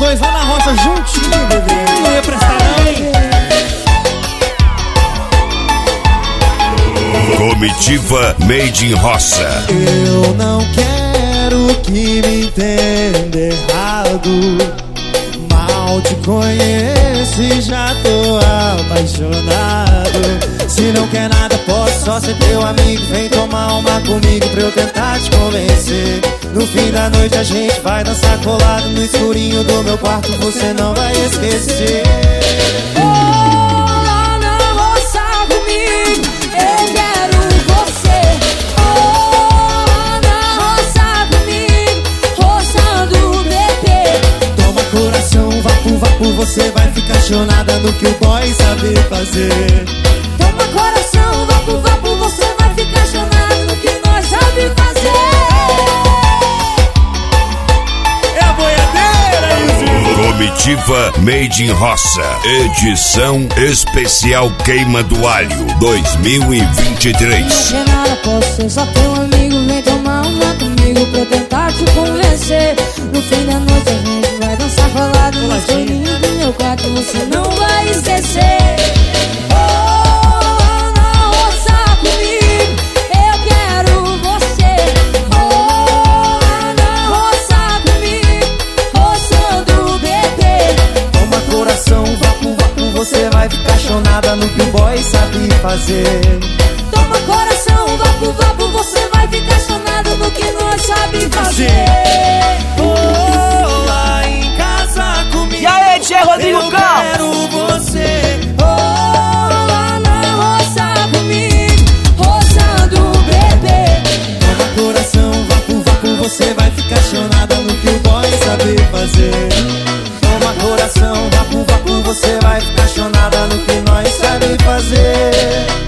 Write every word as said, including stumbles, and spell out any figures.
dois lá na roça juntinho, bebê. Não ia prestar não. Comitiva Made in Roça. Eu não quero que me entenda errado. Mal te conheço e já tô apaixonado. Se não quer nada, posso só ser teu amigo. Vem tomar uma comigo pra eu tentar te convencer. No fim da noite a gente vai dançar colado no escurinho do meu quarto, você não vai esquecer. Oh, lá na roça comigo, eu quero você. Oh, lá na roça comigo, roçando bebê. Toma coração, vapo, vapo, você vai ficar chonada no que o boy sabe fazer. Toma coração, vapo, vapo, você vai ficar chonado no que nós sabe fazer. Comitiva Made in Roça, edição especial Queima do Alho dois mil e vinte e três. Não quer nada, posso ser só teu amigo. Vem tomar uma comigo pra eu tentar te convencer. No fim da noite a gente vai dançar colado no escurinho do meu quarto, você não vai esquecer. Oh, na roça comigo, eu quero você. Oh, na roça comigo, roçando bebê. Toma coração, vapo, vapo, você vai ficar chonada no que o boy sabe fazer. Toma coração, vapo, vapo, você vai ficar chonado no que nós sabe fazer. Oh, lá em casa comigo. E aí, Tchê Rodrigo eu Campos? quero você. Oh, lá na roça comigo, roçando bebê. Toma coração, vapo, vapo, você vai ficar chonada no que o boy sabe fazer. Toma coração, vapo, vapo, você vai ficar chonada no que nós sabe fazer.